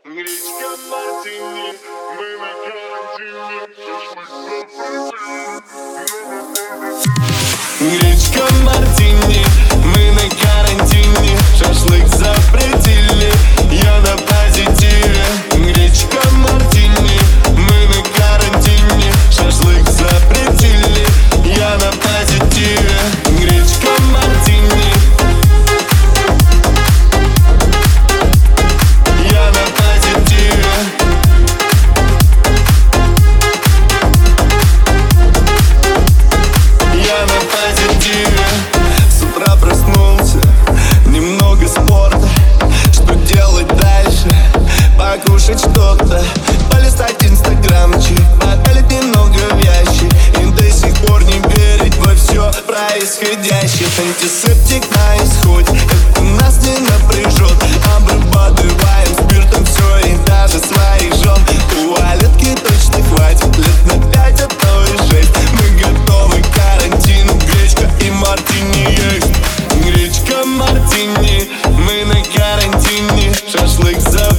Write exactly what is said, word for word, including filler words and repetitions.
Гречка мартини, мы на карантине, шашлык запретили. Гречка мартини, мы на карантине, шашлык запретили. Я на позитиве. Гречка мартини, мы на карантине, шашлык запретили. Я на позитиве. Гречка мартини. С утра проснулся, немного спорта. Что делать дальше? Покушать что-то, полистать инстаграмчик, покалить немного в ящик и до сих пор не верить во все происходящее. Антисептик на исходе, это нас не напряжет. Обрабатываем спиртом все и даже своих жен. Туалетки точно хватит лет на пять, а то и шесть. Мы готовы к карантину, гречка и мартини есть. Гречка мартини, мы на карантине, шашлык за